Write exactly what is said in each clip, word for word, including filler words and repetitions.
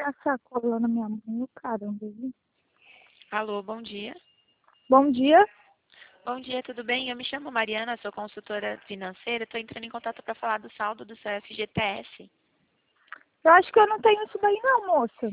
a sacola na minha mão, caramba. Viu? Alô, bom dia. Bom dia. Bom dia, tudo bem? Eu me chamo Mariana, sou consultora financeira. Estou entrando em contato para falar do saldo do seu F G T S. Eu acho que eu não tenho isso daí não, moça.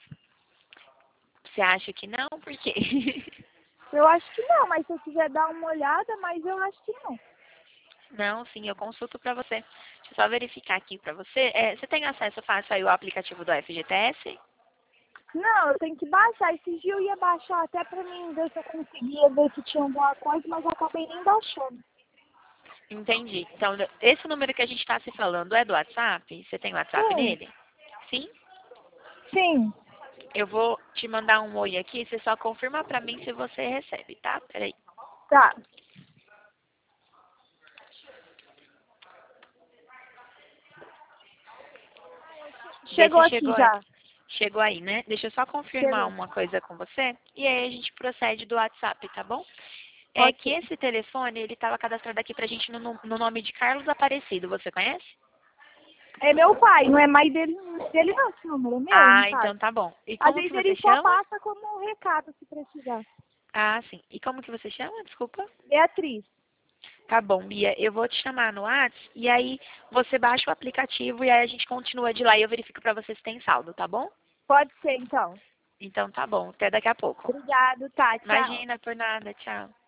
Você acha que não? Por quê? Eu acho que não, mas se eu quiser dar uma olhada, mas eu acho que não. Não, sim, eu consulto para você. Deixa eu só verificar aqui para você. É, você tem acesso fácil aí ao aplicativo do F G T S? Não, eu tenho que baixar. Esses dias eu ia baixar até pra mim ver se eu conseguia ver se tinha alguma coisa, mas eu acabei nem baixando. Entendi. Então, esse número que a gente está se falando é do WhatsApp? Você tem WhatsApp Sim, nele? Sim? sim. Eu vou te mandar um oi aqui, você só confirma para mim se você recebe, tá? Peraí. Tá. Vê Chegou se aqui chegou aí. já. Chegou aí, né? Deixa eu só confirmar Chegou. uma coisa com você e aí a gente procede do WhatsApp, tá bom? É que Ok. esse telefone, ele estava cadastrado aqui pra gente no, no no nome de Carlos Aparecido, você conhece? É meu pai, não é mais dele, dele não, esse número, é meu, no Ah, caso. então tá bom. E Às como que vezes você ele só chama? passa como um recado se precisar. Ah, sim. E como que você chama? Desculpa. Beatriz. Tá bom, Bia. Eu vou te chamar no WhatsApp e aí você baixa o aplicativo e aí a gente continua de lá e eu verifico pra você se tem saldo, tá bom? Pode ser, então. Então tá bom. Até daqui a pouco. Obrigado, tá, tchau. Imagina, por nada. Tchau.